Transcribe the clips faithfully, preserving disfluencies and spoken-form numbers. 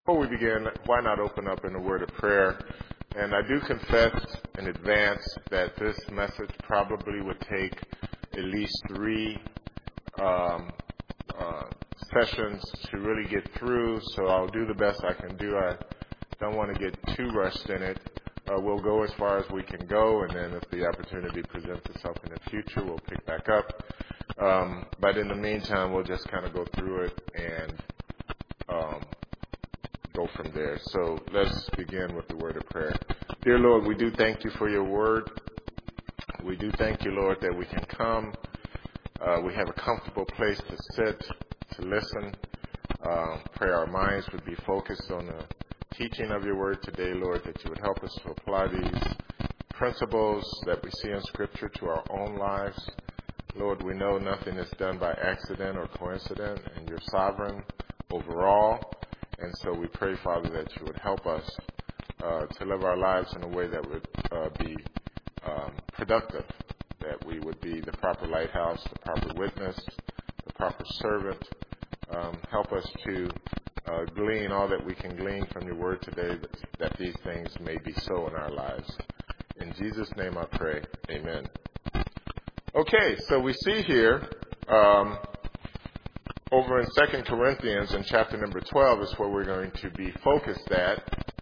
Before we begin, why not open up in a word of prayer? And I do confess in advance that this message probably would take at least three um, uh, sessions to really get through, so I'll do the best I can do. I don't want to get too rushed in it. Uh, we'll go as far as we can go, and then if the opportunity presents itself in the future, we'll pick back up. Um, but in the meantime, we'll just kind of go through it and um, go from there. So let's begin with the word of prayer. Dear Lord, we do thank you for your word. We do thank you, Lord, that we can come. Uh, we have a comfortable place to sit, to listen. Uh, pray our minds would be focused on the teaching of your word today, Lord, that you would help us to apply these principles that we see in Scripture to our own lives. Lord, we know nothing is done by accident or coincidence, and you're sovereign over all. And so we pray, Father, that you would help us uh, to live our lives in a way that would uh, be um, productive, that we would be the proper lighthouse, the proper witness, the proper servant. Um, help us to uh, glean all that we can glean from your word today, that, that these things may be so in our lives. In Jesus' name I pray. Amen. Okay, so we see here um, over in Second Corinthians in chapter number twelve is where we're going to be focused at.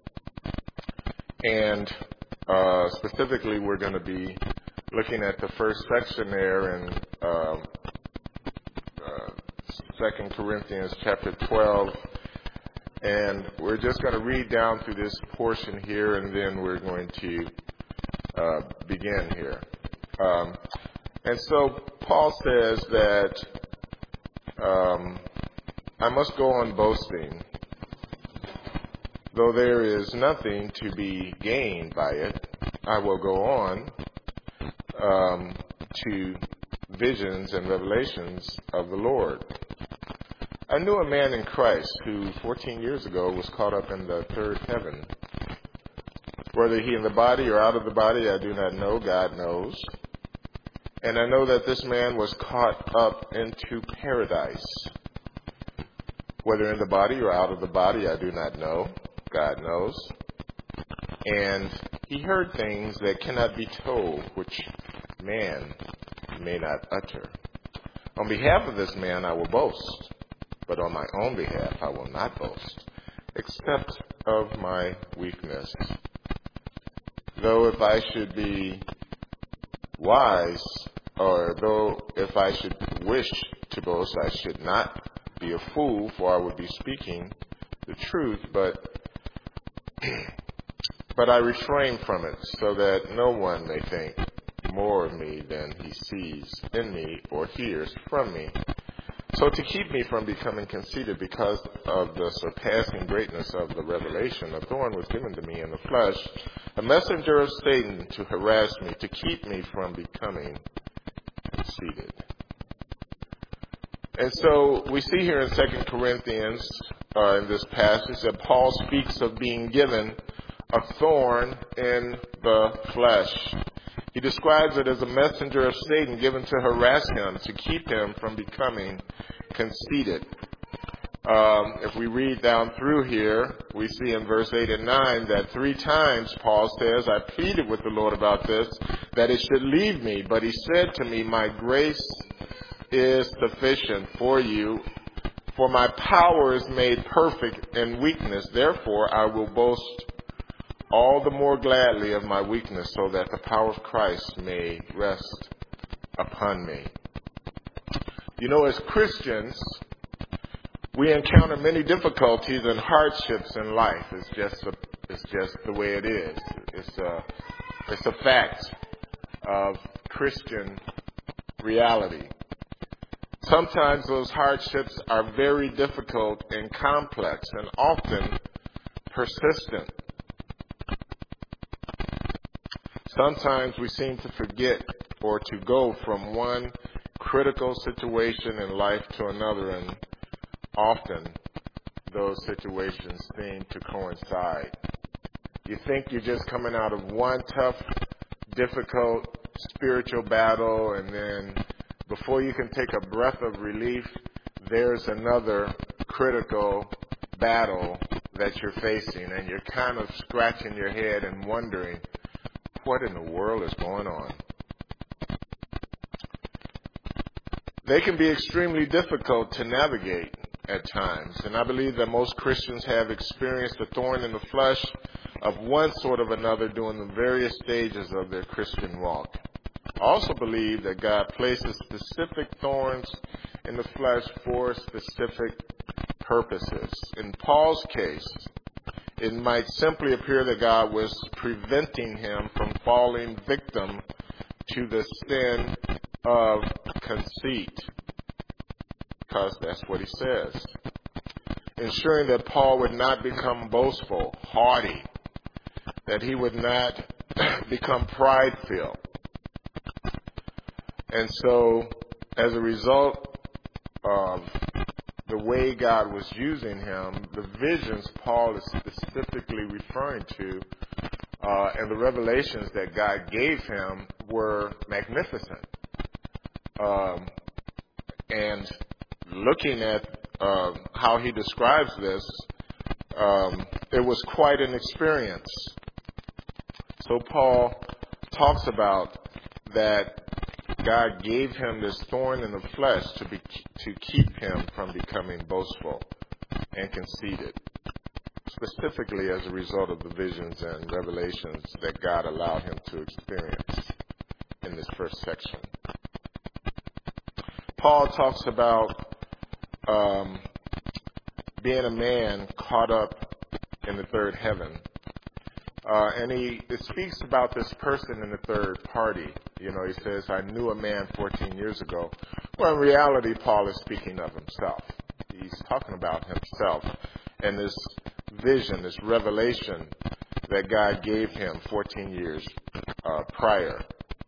And uh, specifically we're going to be looking at the first section there in um, uh, Second Corinthians chapter twelve. And we're just going to read down through this portion here, and then we're going to uh, begin here. Um, and so Paul says that um, I must go on boasting, though there is nothing to be gained by it. I will go on um, to visions and revelations of the Lord. I knew a man in Christ who fourteen years ago was caught up in the third heaven. Whether he in the body or out of the body, I do not know. God knows. And I know that this man was caught up into paradise. Whether in the body or out of the body, I do not know. God knows. And he heard things that cannot be told, which man may not utter. On behalf of this man, I will boast. But on my own behalf, I will not boast, except of my weakness. Though if I should be wise, or though if I should wish to boast, I should not be a fool, for I would be speaking the truth, but but I refrain from it, so that no one may think more of me than he sees in me or hears from me. So to keep me from becoming conceited because of the surpassing greatness of the revelation, a thorn was given to me in the flesh, a messenger of Satan to harass me, to keep me from becoming conceited. And so we see here in Second Corinthians, uh, in this passage, that Paul speaks of being given a thorn in the flesh. He describes it as a messenger of Satan given to harass him, to keep him from becoming conceited. Um, if we read down through here, we see in verse eight and nine that three times Paul says, I pleaded with the Lord about this, that it should leave me. But he said to me, my grace is sufficient for you, for my power is made perfect in weakness. Therefore, I will boast all the more gladly of my weakness, so that the power of Christ may rest upon me. You know, as Christians, we encounter many difficulties and hardships in life. It's just a, it's just the way it is. It's a, it's a fact of Christian reality. Sometimes those hardships are very difficult and complex, and often persistent. Sometimes we seem to forget or to go from one critical situation in life to another, and often those situations seem to coincide. You think you're just coming out of one tough, difficult spiritual battle, and then before you can take a breath of relief, there's another critical battle that you're facing, and you're kind of scratching your head and wondering, what in the world is going on? They can be extremely difficult to navigate at times, and I believe that most Christians have experienced a thorn in the flesh of one sort or another during the various stages of their Christian walk. I also believe that God places specific thorns in the flesh for specific purposes. In Paul's case, it might simply appear that God was preventing him from falling victim to the sin of conceit, because that's what he says. Ensuring that Paul would not become boastful, haughty, that he would not become pride-filled. And so, as a result of the way God was using him, the visions Paul is specifically referring to uh, and the revelations that God gave him were magnificent. Um, and looking at uh, how he describes this, um, it was quite an experience. So Paul talks about that God gave him this thorn in the flesh to be to keep him from becoming boastful and conceited, specifically as a result of the visions and revelations that God allowed him to experience in this first section. Paul talks about um, being a man caught up in the third heaven. Uh, and he it speaks about this person in the third party. You know, he says, I knew a man fourteen years ago. Well, in reality, Paul is speaking of himself. He's talking about himself and this vision, this revelation that God gave him fourteen years uh, prior.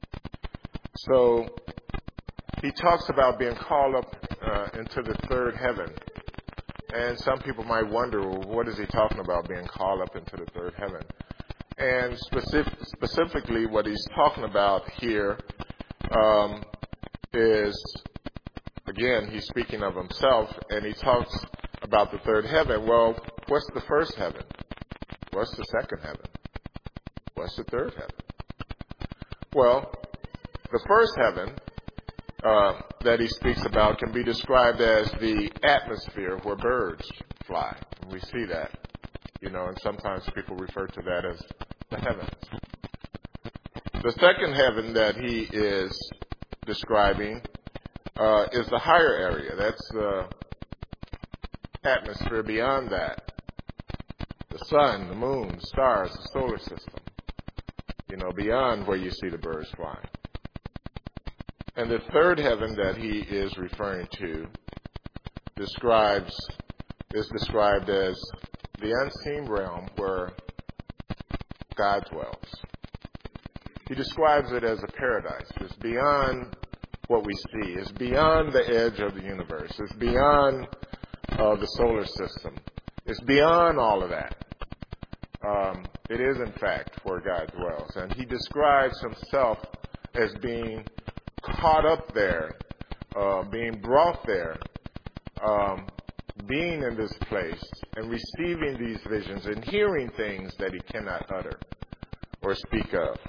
So he talks about being called up uh, into the third heaven. And some people might wonder, well, what is he talking about, being called up into the third heaven? And specific, specifically what he's talking about here um, is, again, he's speaking of himself, and he talks about the third heaven. Well, what's the first heaven? What's the second heaven? What's the third heaven? Well, the first heaven uh, that he speaks about can be described as the atmosphere where birds fly. And we see that, you know, and sometimes people refer to that as the heavens. The second heaven that he is describing uh, is the higher area. That's the atmosphere beyond that. The sun, the moon, stars, the solar system. You know, beyond where you see the birds flying. And the third heaven that he is referring to describes is described as the unseen realm where God dwells. He describes it as a paradise. It's beyond what we see. It's beyond the edge of the universe. It's beyond uh, the solar system. It's beyond all of that. Um, it is, in fact, where God dwells. And he describes himself as being caught up there, uh, being brought there, um, being in this place and receiving these visions and hearing things that he cannot utter or speak of.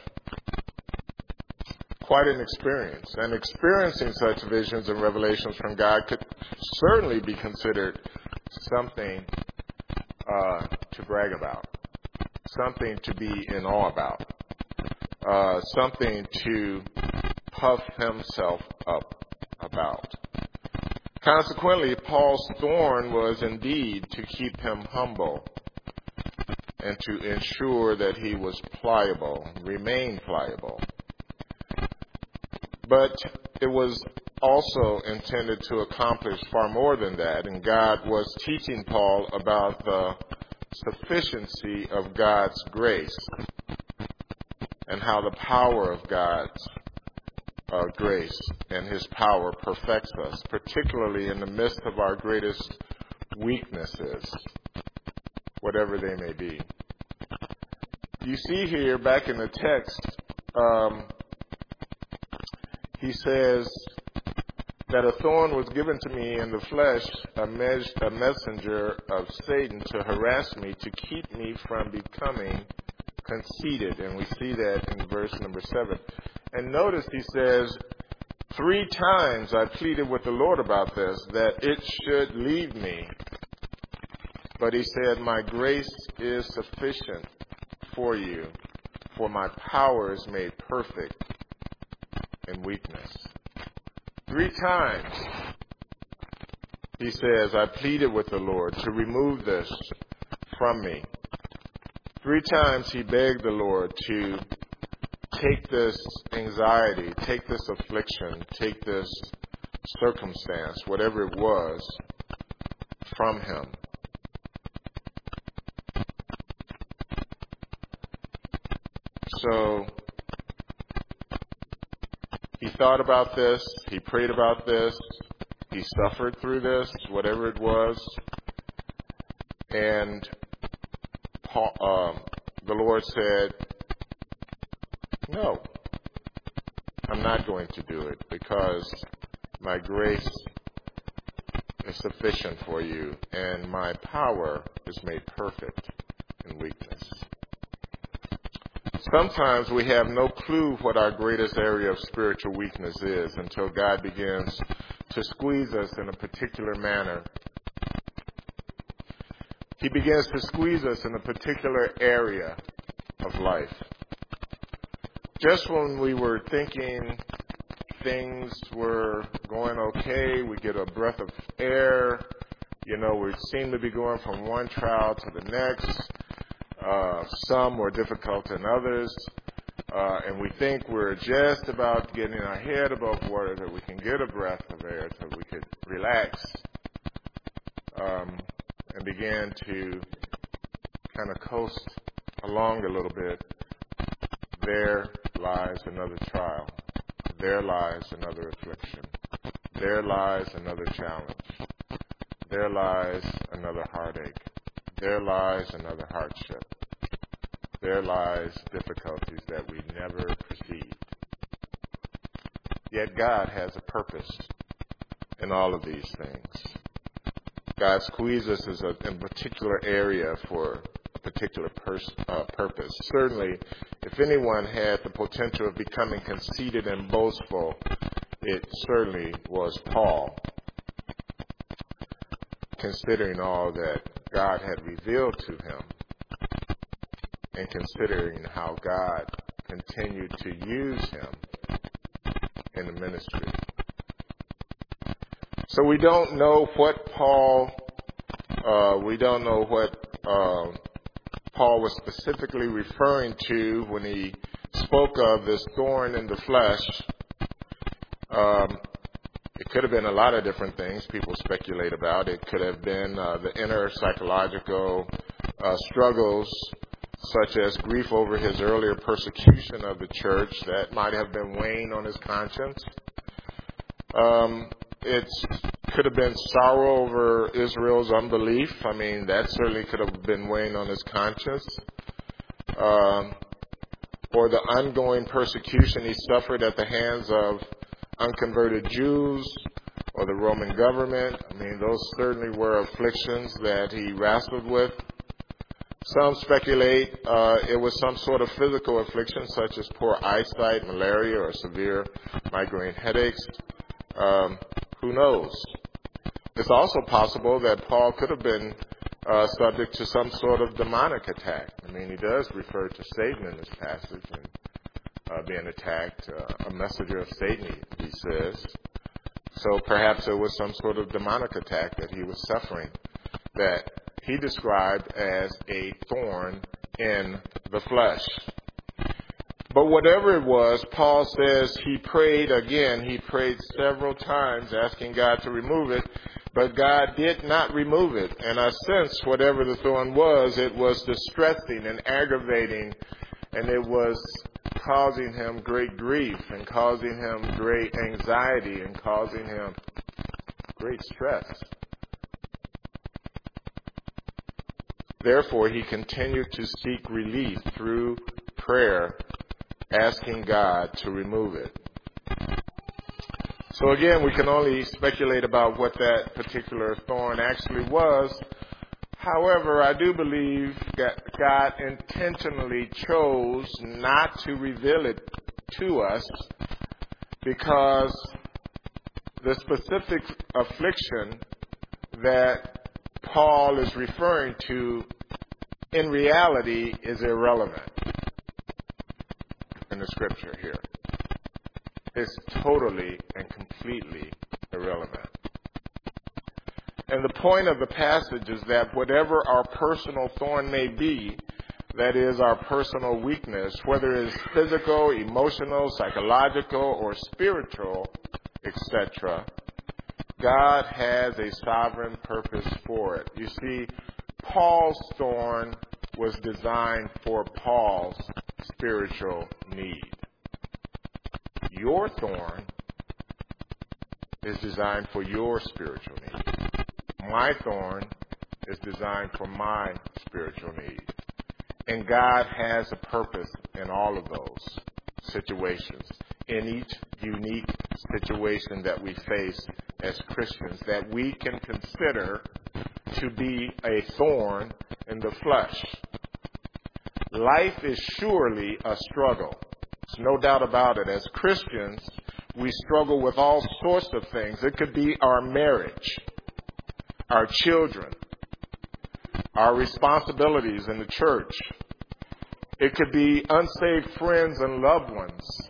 Quite an experience. And experiencing such visions and revelations from God could certainly be considered something uh, to brag about, something to be in awe about, uh, something to puff himself up about. Consequently, Paul's thorn was indeed to keep him humble and to ensure that he was pliable, remained pliable. But it was also intended to accomplish far more than that, and God was teaching Paul about the sufficiency of God's grace and how the power of God's uh, grace and his power perfects us, particularly in the midst of our greatest weaknesses, whatever they may be. You see here back in the text, um, he says that a thorn was given to me in the flesh a, mes- a messenger of Satan to harass me, to keep me from becoming conceited. And we see that in verse number seven. And notice he says, three times I pleaded with the Lord about this, that it should leave me. But he said, my grace is sufficient for you, for my power is made perfect in weakness. Three times he says, I pleaded with the Lord to remove this from me. Three times he begged the Lord to take this anxiety, take this affliction, take this circumstance, whatever it was, from him. So he thought about this, he prayed about this, he suffered through this, whatever it was, and Paul, um, the Lord said, no, I'm not going to do it because my grace is sufficient for you and my power is made perfect in weakness. Sometimes we have no clue what our greatest area of spiritual weakness is until God begins to squeeze us in a particular manner. He begins to squeeze us in a particular area of life. Just when we were thinking things were going okay, we get a breath of air, you know, we seem to be going from one trial to the next. Uh, some more difficult than others, uh, and we think we're just about getting our head above water, that we can get a breath of air, so we could relax um, and begin to kind of coast along a little bit. There lies another trial. There lies another affliction. There lies another challenge. There lies another heartache. There lies another hardship. There lies difficulties that we never perceived. Yet God has a purpose in all of these things. God squeezes us in a particular area for a particular pers- uh, purpose. Certainly, if anyone had the potential of becoming conceited and boastful, it certainly was Paul, considering all that God had revealed to him and considering how God continued to use him in the ministry. So we don't know what Paul, uh, we don't know what uh, Paul was specifically referring to when he spoke of this thorn in the flesh. Um, It could have been a lot of different things people speculate about. It could have been uh, the inner psychological uh, struggles, such as grief over his earlier persecution of the church that might have been weighing on his conscience. Um, it could have been sorrow over Israel's unbelief. I mean, that certainly could have been weighing on his conscience. Um, or the ongoing persecution he suffered at the hands of unconverted Jews or the Roman government. I mean, those certainly were afflictions that he wrestled with. Some speculate uh, it was some sort of physical affliction, such as poor eyesight, malaria, or severe migraine headaches. Um, who knows? It's also possible that Paul could have been uh, subject to some sort of demonic attack. I mean, he does refer to Satan in this passage and uh, being attacked, uh, a messenger of Satan, he says. So perhaps it was some sort of demonic attack that he was suffering that he described as a thorn in the flesh. But whatever it was, Paul says he prayed again. He prayed several times asking God to remove it, but God did not remove it. And I sense whatever the thorn was, it was distressing and aggravating, and it was causing him great grief and causing him great anxiety and causing him great stress. Therefore, he continued to seek relief through prayer, asking God to remove it. So again, we can only speculate about what that particular thorn actually was. However, I do believe that God intentionally chose not to reveal it to us because the specific affliction that Paul is referring to in reality is irrelevant in the scripture here. It's totally and completely irrelevant. And the point of the passage is that whatever our personal thorn may be, that is our personal weakness, whether it's physical, emotional, psychological, or spiritual, et cetera, God has a sovereign purpose for it. You see, Paul's thorn was designed for Paul's spiritual need. Your thorn is designed for your spiritual need. My thorn is designed for my spiritual need. And God has a purpose in all of those situations, in each unique situation that we face as Christians, that we can consider to be a thorn in the flesh. Life is surely a struggle. There's no doubt about it. As Christians, we struggle with all sorts of things. It could be our marriage, our children, our responsibilities in the church. It could be unsaved friends and loved ones.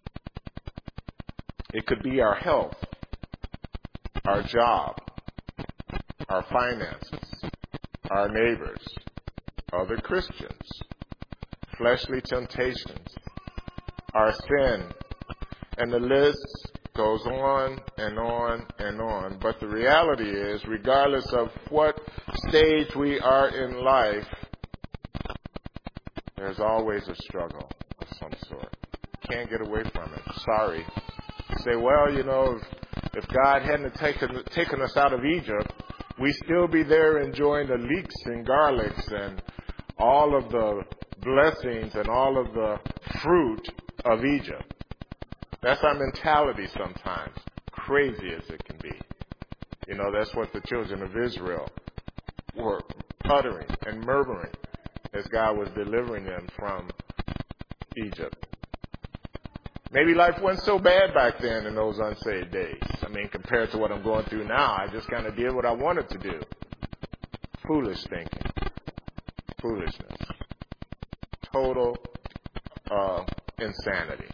It could be our health, our job, our finances, our neighbors, other Christians, fleshly temptations, our sin, and the list goes on and on and on. But the reality is, regardless of what stage we are in life, there's always a struggle of some sort. Can't get away from it. Sorry. You say, well, you know, if, if God hadn't taken, taken us out of Egypt, we'd still be there enjoying the leeks and garlics and all of the blessings and all of the fruit of Egypt. That's our mentality sometimes, crazy as it can be. You know, that's what the children of Israel were uttering and murmuring as God was delivering them from Egypt. Maybe life wasn't so bad back then in those unsaved days. I mean, compared to what I'm going through now, I just kind of did what I wanted to do. Foolish thinking. Foolishness. Total uh, insanity.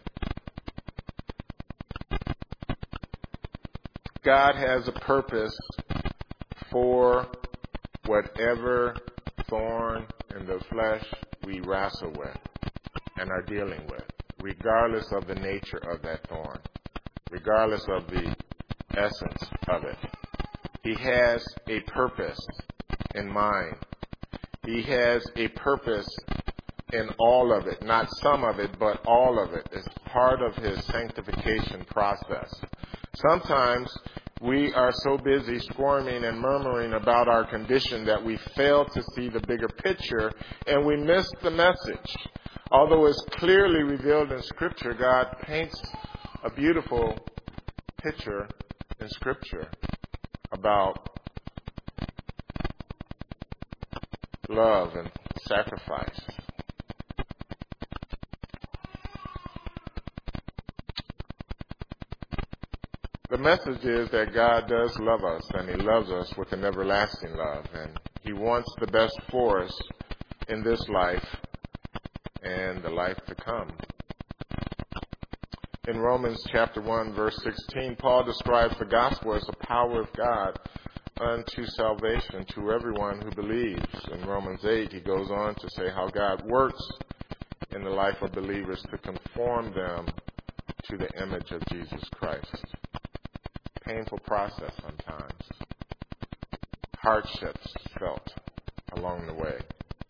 God has a purpose for whatever thorn in the flesh we wrestle with and are dealing with, regardless of the nature of that thorn, regardless of the essence of it. He has a purpose in mind. He has a purpose in all of it, not some of it, but all of it. It's part of his sanctification process. Sometimes we are so busy squirming and murmuring about our condition that we fail to see the bigger picture and we miss the message. Although it's clearly revealed in Scripture, God paints a beautiful picture in Scripture about love and sacrifice. The message is that God does love us, and He loves us with an everlasting love, and He wants the best for us in this life and the life to come. In Romans chapter one, verse sixteen, Paul describes the gospel as the power of God unto salvation to everyone who believes. In Romans eight, he goes on to say how God works in the life of believers to conform them to the image of Jesus Christ. Painful process sometimes. Hardships felt along the way.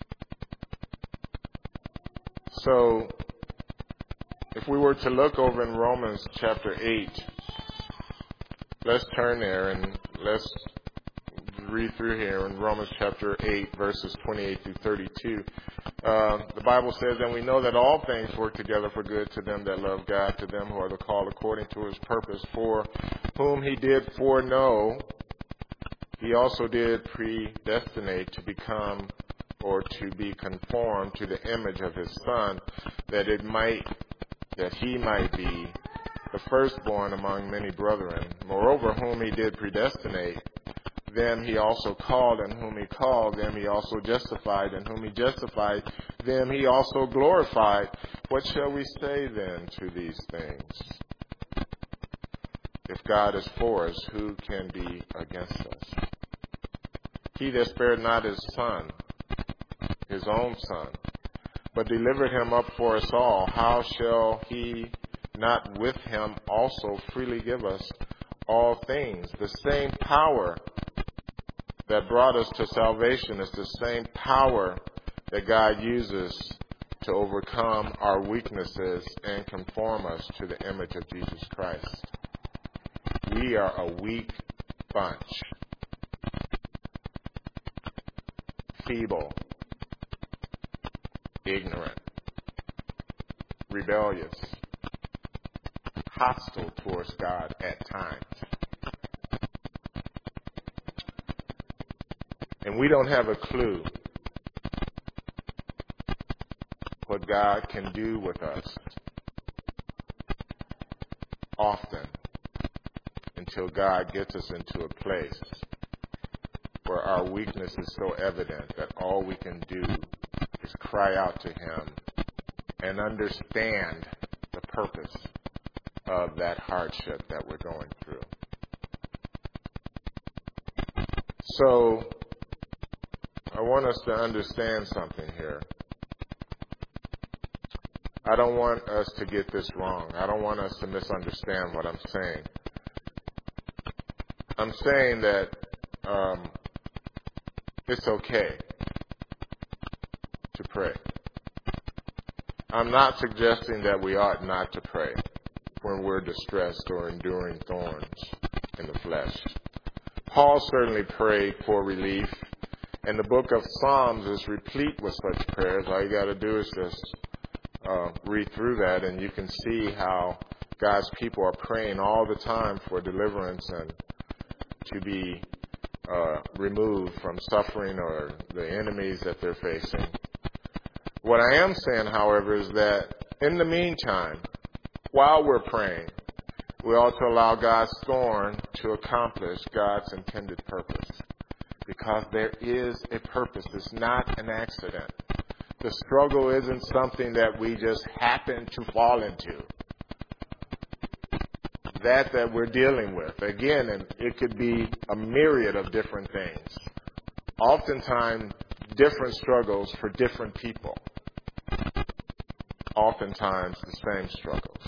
So, if we were to look over in Romans chapter eight, let's turn there and let's read through here in Romans chapter eight, verses twenty-eight through thirty-two. Uh, the Bible says, and we know that all things work together for good to them that love God, to them who are the called according to his purpose, for whom he did foreknow, he also did predestinate to become or to be conformed to the image of his Son, that it might, that he might be the firstborn among many brethren. Moreover, whom he did predestinate, them he also called, and whom he called, them he also justified, and whom he justified, them he also glorified. What shall we say then to these things? If God is for us, who can be against us? He that spared not his Son, his own Son, but delivered him up for us all, how shall he not with him also freely give us all things? The same power that brought us to salvation is the same power that God uses to overcome our weaknesses and conform us to the image of Jesus Christ. We are a weak bunch. Feeble, ignorant, rebellious, hostile towards God at times. And we don't have a clue what God can do with us often until God gets us into a place where our weakness is so evident that all we can do is cry out to him and understand the purpose of that hardship that we're going through. So, I want us to understand something here. I don't want us to get this wrong. I don't want us to misunderstand what I'm saying. I'm saying that um, it's okay to pray. I'm not suggesting that we ought not to pray when we're distressed or enduring thorns in the flesh. Paul certainly prayed for relief, and the book of Psalms is replete with such prayers. All you got to do is just uh, read through that, and you can see how God's people are praying all the time for deliverance and to be uh, removed from suffering or the enemies that they're facing. What I am saying, however, is that in the meantime, while we're praying, we ought to allow God's thorn to accomplish God's intended purpose. Because there is a purpose. It's not an accident. The struggle isn't something that we just happen to fall into. That that we're dealing with. Again, and it could be a myriad of different things. Oftentimes, different struggles for different people. Oftentimes, the same struggles.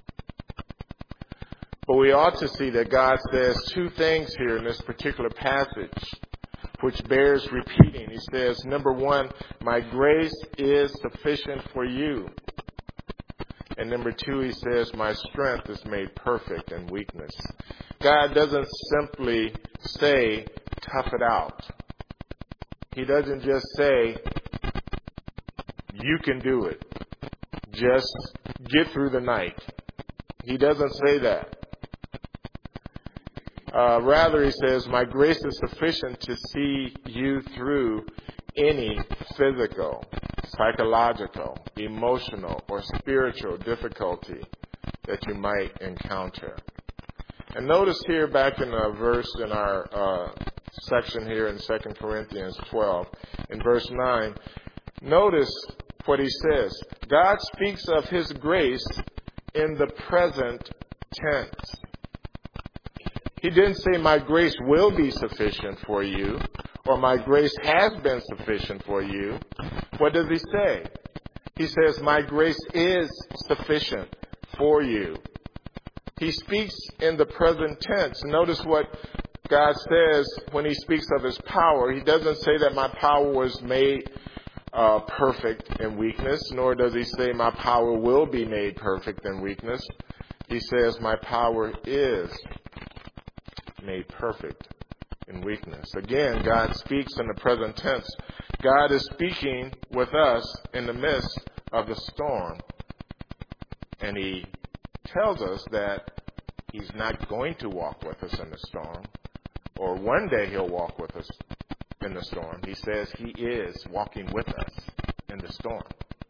But we ought to see that God says two things here in this particular passage, which bears repeating. He says, number one, my grace is sufficient for you. And number two, he says, my strength is made perfect in weakness. God doesn't simply say, tough it out. He doesn't just say, you can do it. Just get through the night. He doesn't say that. Uh, rather, he says, my grace is sufficient to see you through any physical, psychological, emotional, or spiritual difficulty that you might encounter. And notice here back in a verse in our uh, section here in Second Corinthians twelve, in verse nine, notice what he says. God speaks of his grace in the present tense. He didn't say, my grace will be sufficient for you, or my grace has been sufficient for you. What does he say? He says, my grace is sufficient for you. He speaks in the present tense. Notice what God says when he speaks of his power. He doesn't say that my power was made uh, perfect in weakness, nor does he say my power will be made perfect in weakness. He says my power is made perfect in weakness. Again, God speaks in the present tense. God is speaking with us in the midst of the storm. And he tells us that he's not going to walk with us in the storm, or one day he'll walk with us in the storm. He says he is walking with us in the storm.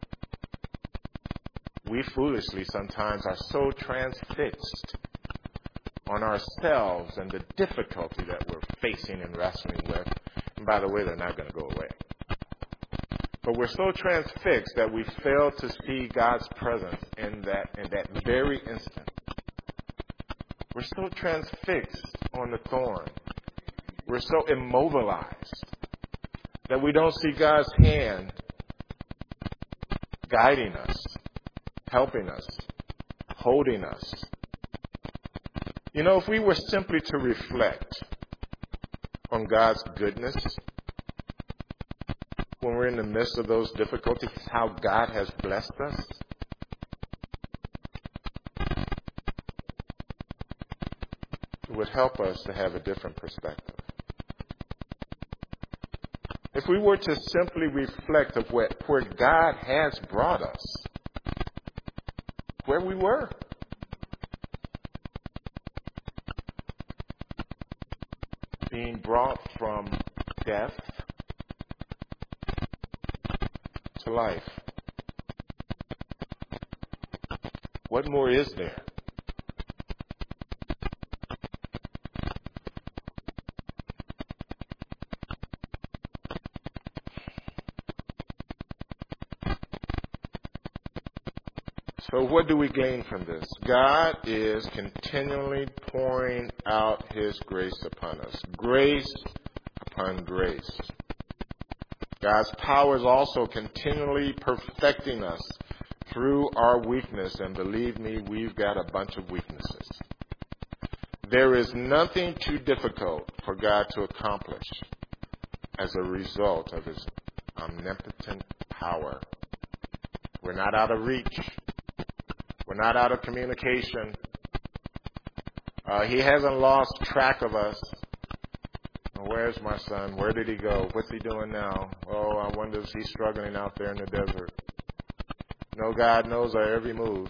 We foolishly sometimes are so transfixed on ourselves and the difficulty that we're facing and wrestling with. And by the way, they're not going to go away. But we're so transfixed that we fail to see God's presence in that in that very instant. We're so transfixed on the thorn. We're so immobilized that we don't see God's hand guiding us, helping us, holding us. You know, if we were simply to reflect on God's goodness when we're in the midst of those difficulties, how God has blessed us, it would help us to have a different perspective. If we were to simply reflect of where, where God has brought us, where we were, being brought from death to life. What more is there? So what do we gain from this? God is continually pouring out his grace upon us. Grace upon grace. God's power is also continually perfecting us through our weakness. And believe me, we've got a bunch of weaknesses. There is nothing too difficult for God to accomplish as a result of his omnipotent power. We're not out of reach. We're not out of communication. Uh, he hasn't lost track of us. Where's my son? Where did he go? What's he doing now? Oh, I wonder if he's struggling out there in the desert. No, God knows our every move.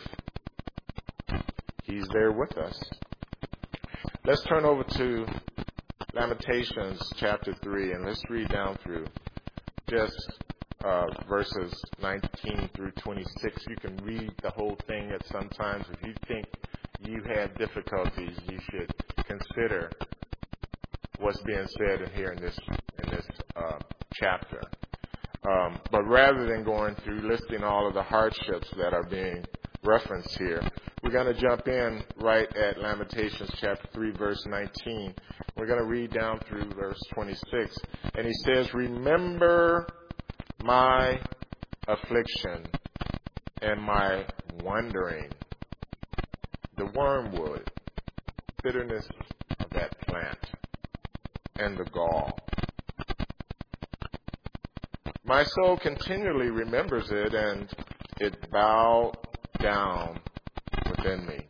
He's there with us. Let's turn over to Lamentations chapter three, and let's read down through just uh, verses nineteen through twenty-six. You can read the whole thing at some times. If you think you had difficulties, you should consider what's being said in here in this in this uh, chapter. Um, but rather than going through listing all of the hardships that are being referenced here, we're going to jump in right at Lamentations chapter three, verse nineteen. We're going to read down through verse twenty-six. And he says, "Remember my affliction and my wandering," the wormwood, bitterness of that plant, and the gall. My soul continually remembers it, and it bowed down within me.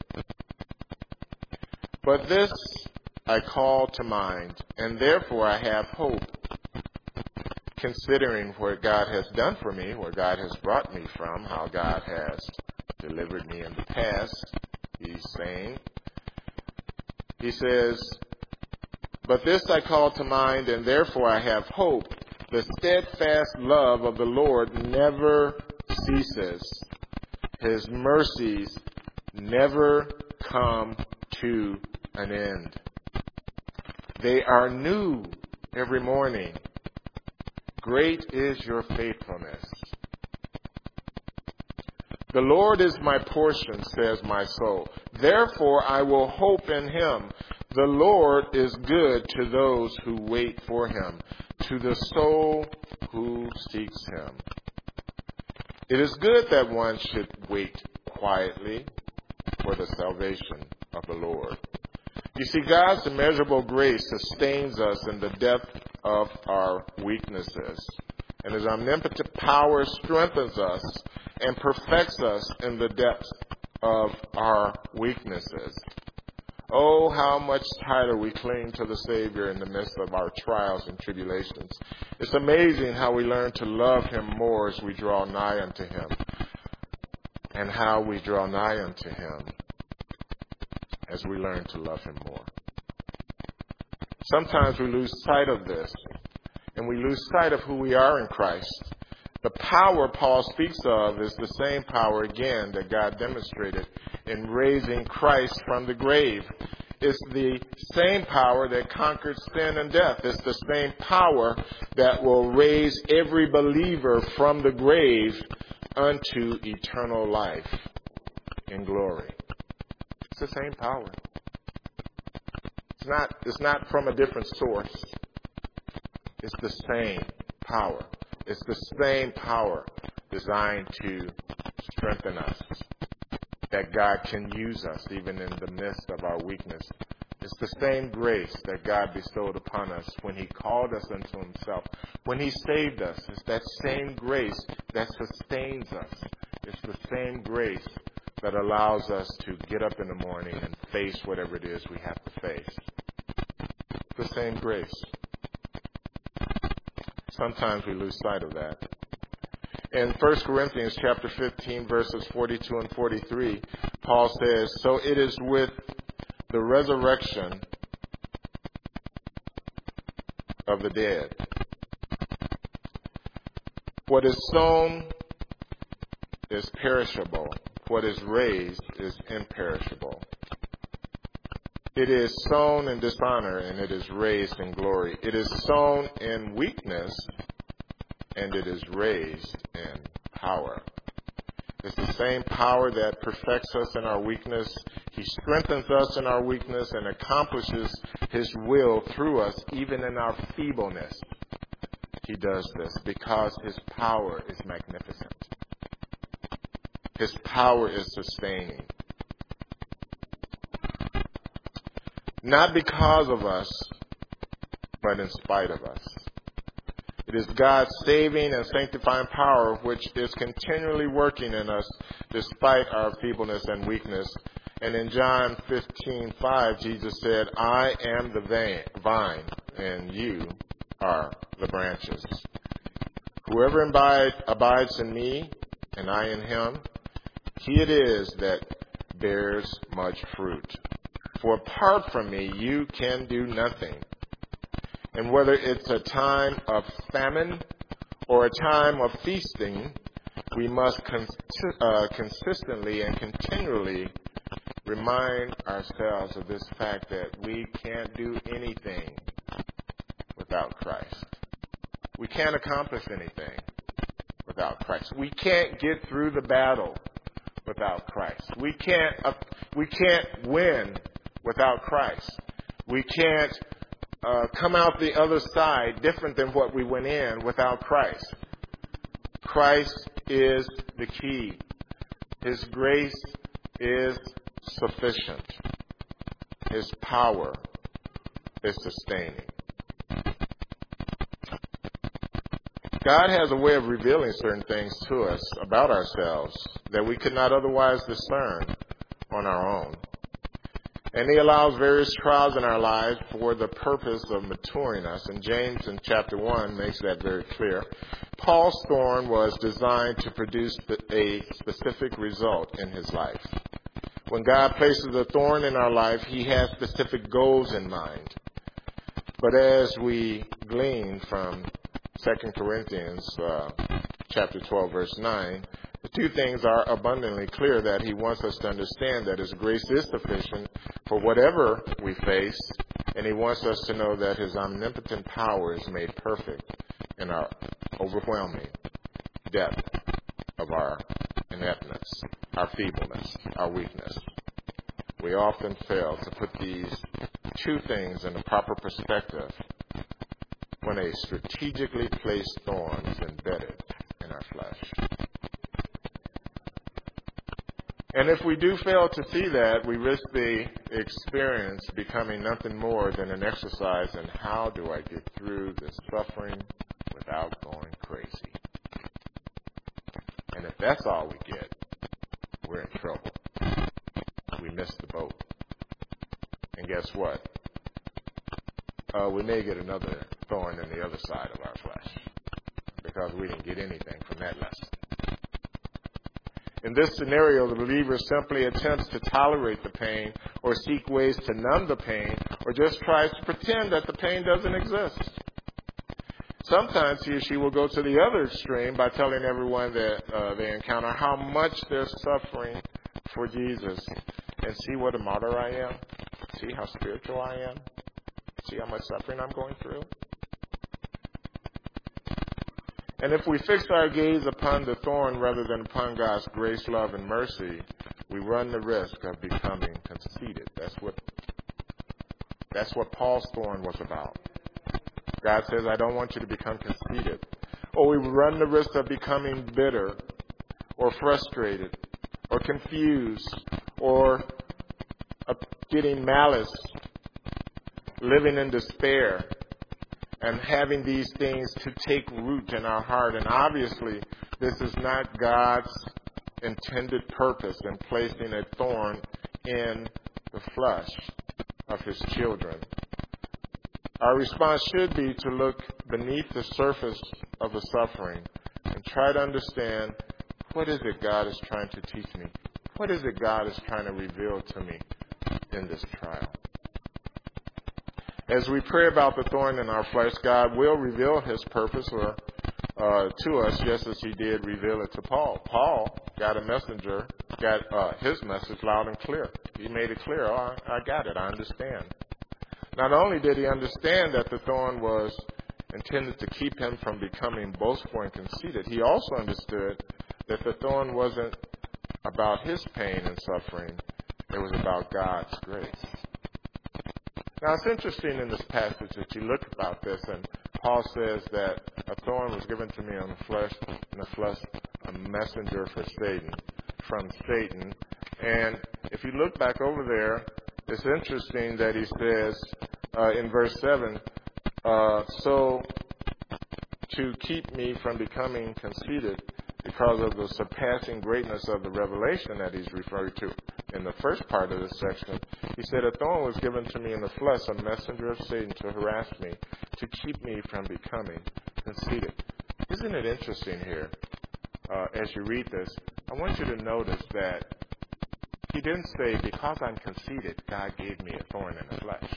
But this I call to mind, and therefore I have hope, considering what God has done for me, where God has brought me from, how God has delivered me in the past. He's saying, he says, "But this I call to mind, and therefore I have hope. The steadfast love of the Lord never ceases. His mercies never come to an end. They are new every morning. Great is your faithfulness. The Lord is my portion," says my soul. "Therefore I will hope in him. The Lord is good to those who wait for him, to the soul who seeks him." It is good that one should wait quietly for the salvation of the Lord. You see, God's immeasurable grace sustains us in the depth of our weaknesses, and his omnipotent power strengthens us and perfects us in the depths of our weaknesses. Oh, how much tighter we cling to the Savior in the midst of our trials and tribulations. It's amazing how we learn to love Him more as we draw nigh unto Him, and how we draw nigh unto Him as we learn to love Him more. Sometimes we lose sight of this, and we lose sight of who we are in Christ. The power Paul speaks of is the same power, again, that God demonstrated in raising Christ from the grave. It's the same power that conquered sin and death. It's the same power that will raise every believer from the grave unto eternal life in glory. It's the same power. It's not, it's not from a different source. It's the same power. It's the same power designed to strengthen us, that God can use us even in the midst of our weakness. It's the same grace that God bestowed upon us when He called us unto Himself. When He saved us, it's that same grace that sustains us. It's the same grace that allows us to get up in the morning and face whatever it is we have to face. It's the same grace. Sometimes we lose sight of that. In First Corinthians chapter fifteen, verses forty-two and forty-three, Paul says, "So it is with the resurrection of the dead. What is sown is perishable. What is raised is imperishable. It is sown in dishonor, and it is raised in glory. It is sown in weakness, and it is raised in power." It's the same power that perfects us in our weakness. He strengthens us in our weakness and accomplishes His will through us, even in our feebleness. He does this because His power is magnificent. His power is sustaining. Not because of us, but in spite of us. It is God's saving and sanctifying power which is continually working in us despite our feebleness and weakness. And in John fifteen five, Jesus said, "I am the vine, and you are the branches. Whoever abides in me, and I in him, he it is that bears much fruit. For apart from me, you can do nothing." And whether it's a time of famine or a time of feasting, we must con- uh, consistently and continually remind ourselves of this fact that we can't do anything without Christ. We can't accomplish anything without Christ. We can't get through the battle without Christ. We can't, uh, we can't win without Christ. We can't uh, come out the other side different than what we went in without Christ. Christ is the key. His grace is sufficient. His power is sustaining. God has a way of revealing certain things to us about ourselves that we could not otherwise discern on our own. And He allows various trials in our lives for the purpose of maturing us. And James in chapter one makes that very clear. Paul's thorn was designed to produce a specific result in his life. When God places a thorn in our life, He has specific goals in mind. But as we glean from Second Corinthians uh, chapter twelve, verse nine, the two things are abundantly clear that He wants us to understand that His grace is sufficient for whatever we face, and He wants us to know that His omnipotent power is made perfect in our overwhelming depth of our ineptness, our feebleness, our weakness. We often fail to put these two things in the proper perspective when a strategically placed thorn is embedded in our flesh. And if we do fail to see that, we risk the experience becoming nothing more than an exercise in how do I get through this suffering without going crazy. And if that's all we get, we're in trouble. We missed the boat. guess what? Uh, we may get another thorn in the other side of our flesh because we didn't get anything from that lesson. In this scenario, the believer simply attempts to tolerate the pain or seek ways to numb the pain or just tries to pretend that the pain doesn't exist. Sometimes he or she will go to the other extreme by telling everyone that uh, they encounter how much they're suffering for Jesus. And see what a martyr I am? See how spiritual I am? See how much suffering I'm going through? And if we fix our gaze upon the thorn rather than upon God's grace, love, and mercy, we run the risk of becoming conceited. That's what, that's what Paul's thorn was about. God says, I don't want you to become conceited. Or we run the risk of becoming bitter or frustrated or confused or uh, getting malice, living in despair, and having these things to take root in our heart. And obviously, this is not God's intended purpose in placing a thorn in the flesh of his children. Our response should be to look beneath the surface of the suffering and try to understand, what is it God is trying to teach me? What is it God is trying to reveal to me in this trial? As we pray about the thorn in our flesh, God will reveal his purpose or, uh, to us, just as he did reveal it to Paul. Paul got a messenger, got uh, his message loud and clear. He made it clear, oh, I, I got it, I understand. Not only did he understand that the thorn was intended to keep him from becoming boastful and conceited, he also understood that the thorn wasn't about his pain and suffering. It was about God's grace. Now, it's interesting in this passage that you look about this, and Paul says that a thorn was given to me on the flesh, in the flesh, a messenger for Satan, from Satan. And if you look back over there, it's interesting that he says uh, in verse seven, uh, so to keep me from becoming conceited because of the surpassing greatness of the revelation that he's referred to in the first part of this section, he said, a thorn was given to me in the flesh, a messenger of Satan to harass me, to keep me from becoming conceited. Isn't it interesting here, uh, as you read this, I want you to notice that he didn't say, because I'm conceited, God gave me a thorn in the flesh.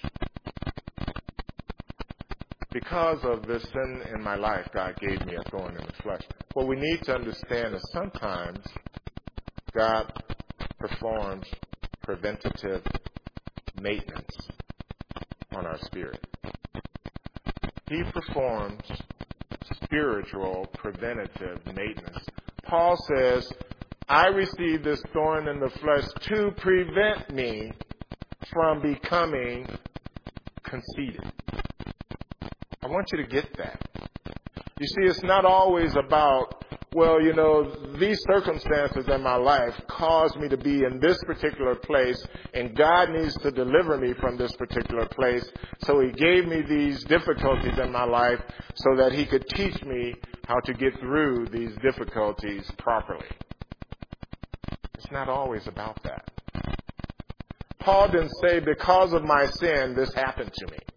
Because of this sin in my life, God gave me a thorn in the flesh. What we need to understand is sometimes God performs preventative maintenance on our spirit. He performs spiritual preventative maintenance. Paul says, I received this thorn in the flesh to prevent me from becoming conceited. I want you to get that. You see, it's not always about, well, you know, these circumstances in my life caused me to be in this particular place, and God needs to deliver me from this particular place. So he gave me these difficulties in my life so that he could teach me how to get through these difficulties properly. It's not always about that. Paul didn't say, because of my sin, this happened to me.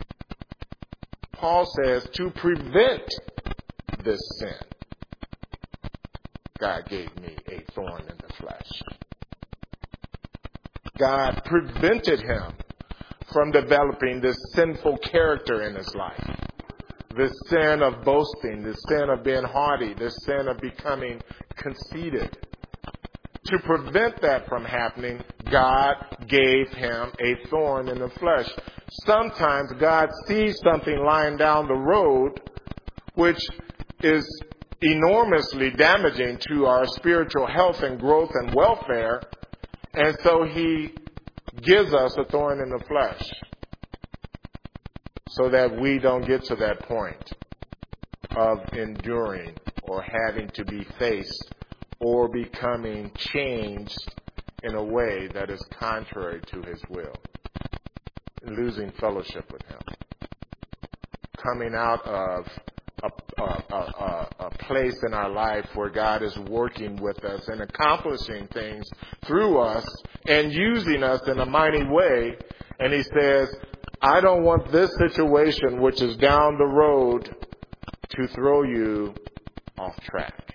Paul says, to prevent this sin, God gave me a thorn in the flesh. God prevented him from developing this sinful character in his life. This sin of boasting, this sin of being haughty, this sin of becoming conceited. To prevent that from happening, God gave him a thorn in the flesh. Sometimes God sees something lying down the road which is enormously damaging to our spiritual health and growth and welfare, and so he gives us a thorn in the flesh so that we don't get to that point of enduring or having to be faced or becoming changed in a way that is contrary to his will, losing fellowship with him, coming out of a, a, a, a place in our life where God is working with us and accomplishing things through us and using us in a mighty way, And he says, I don't want this situation, which is down the road, to throw you off track.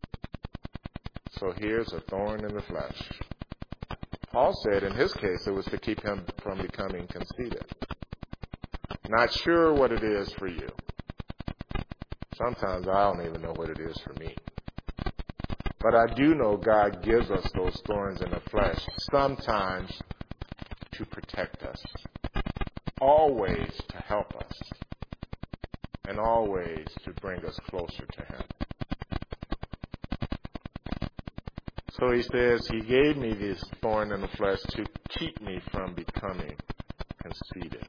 So here's a thorn in the flesh. Paul said in his case it was to keep him from becoming conceited. Not sure what it is for you. Sometimes I don't even know what it is for me. But I do know God gives us those thorns in the flesh, sometimes to protect us, always to help us, and always to bring us closer to Him. So he says, He gave me this thorn in the flesh to keep me from becoming conceited.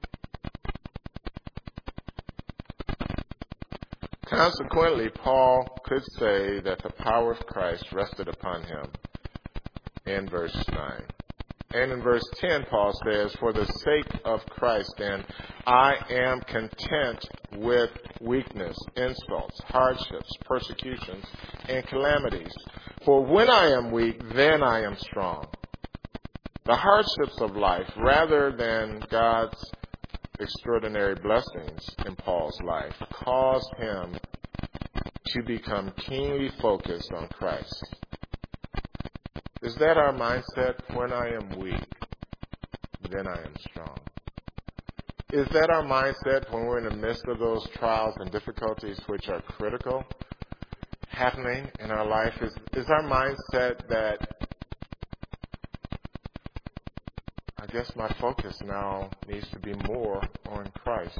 Consequently, Paul could say that the power of Christ rested upon him in verse nine. And in verse ten, Paul says, for the sake of Christ, then, I am content with weakness, insults, hardships, persecutions, and calamities. For when I am weak, then I am strong. The hardships of life, rather than God's extraordinary blessings in Paul's life, caused him to become keenly focused on Christ. Is that our mindset? When I am weak, then I am strong. Is that our mindset when we're in the midst of those trials and difficulties which are critical happening in our life? Is, is our mindset that I guess my focus now needs to be more on Christ?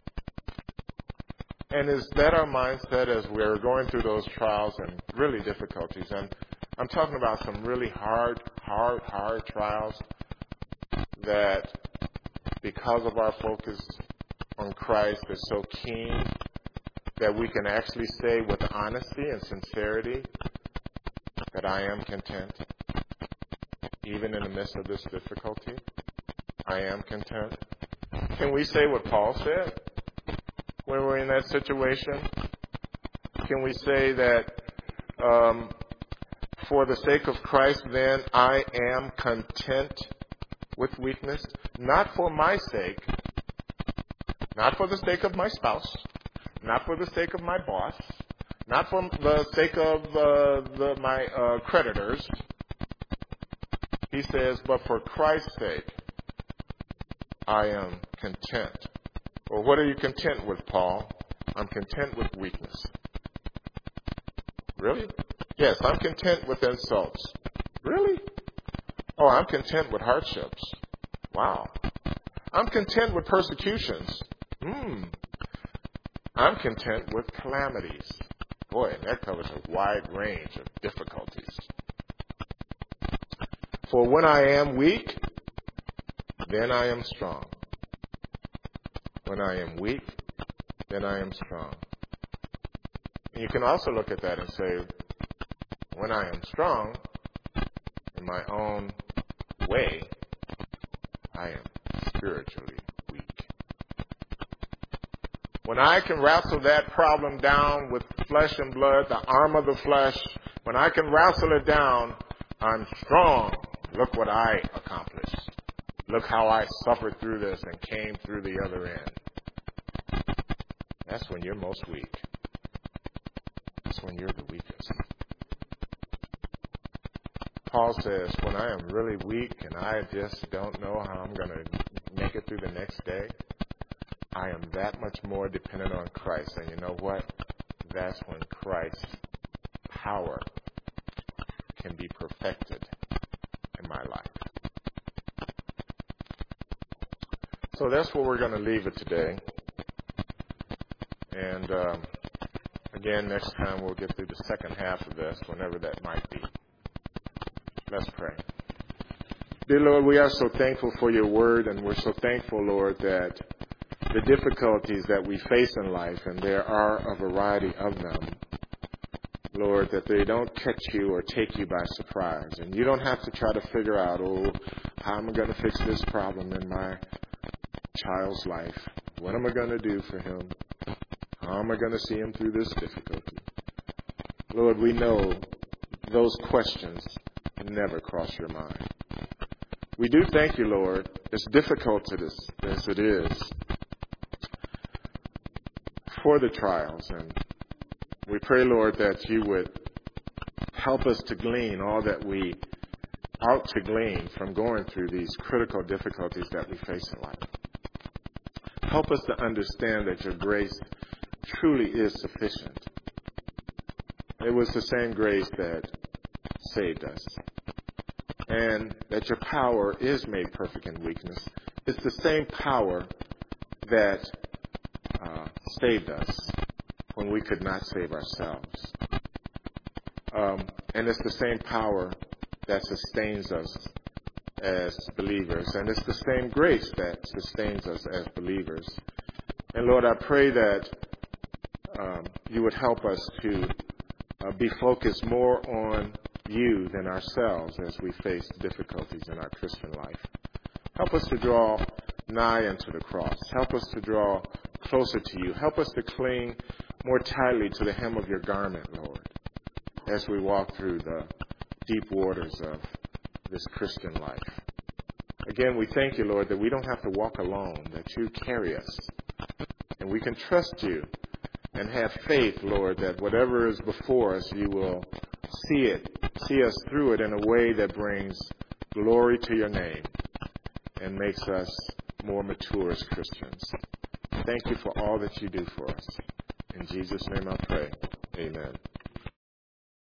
And is that our mindset as we're going through those trials and really difficulties? And I'm talking about some really hard, hard, hard trials that because of our focus on Christ is so keen that we can actually say with honesty and sincerity that I am content. Even in the midst of this difficulty, I am content. Can we say what Paul said when we're in that situation? Can we say that um, for the sake of Christ, then, I am content with weakness? Not for my sake, not for the sake of my spouse, not for the sake of my boss, not for the sake of uh, the, my uh, creditors. He says, but for Christ's sake, I am content. Well, what are you content with, Paul? I'm content with weakness. Really? Yes, I'm content with insults. Really? Oh, I'm content with hardships. Wow. I'm content with persecutions. Hmm. I'm content with calamities. Boy, that covers a wide range of difficulties. For when I am weak, then I am strong. When I am weak, then I am strong. And you can also look at that and say, when I am strong, in my own way, I am spiritually weak. When I can wrestle that problem down with flesh and blood, the arm of the flesh, when I can wrestle it down, I'm strong. Look what I accomplished. Look how I suffered through this and came through the other end. That's when you're most weak. That's when you're the weakest. Paul says, when I am really weak and I just don't know how I'm going to make it through the next day, I am that much more dependent on Christ. And you know what? That's when Christ's power can be perfected in my life. So that's where we're going to leave it today. And um, again, next time we'll get through the second half of this, whenever that might be. Let's pray. Dear Lord, we are so thankful for your word, and we're so thankful, Lord, that the difficulties that we face in life, and there are a variety of them, Lord, that they don't catch you or take you by surprise. And you don't have to try to figure out, oh, how am I going to fix this problem in my child's life? What am I going to do for him? How am I going to see him through this difficulty? Lord, we know those questions never cross your mind. We do thank you, Lord, as difficult as it is for the trials. And we pray, Lord, that you would help us to glean all that we ought to glean from going through these critical difficulties that we face in life. Help us to understand that your grace truly is sufficient. It was the same grace that saved us. And that your power is made perfect in weakness. It's the same power that uh, saved us when we could not save ourselves. Um, and it's the same power that sustains us as believers. And it's the same grace that sustains us as believers. And Lord, I pray that um, you would help us to uh, be focused more on you than ourselves as we face difficulties in our Christian life. Help us to draw nigh unto the cross. Help us to draw closer to you. Help us to cling more tightly to the hem of your garment, Lord, as we walk through the deep waters of this Christian life. Again, we thank you, Lord, that we don't have to walk alone, that you carry us. And we can trust you and have faith, Lord, that whatever is before us, you will see it, see us through it in a way that brings glory to your name and makes us more mature as Christians. Thank you for all that you do for us. In Jesus' name I pray. Amen.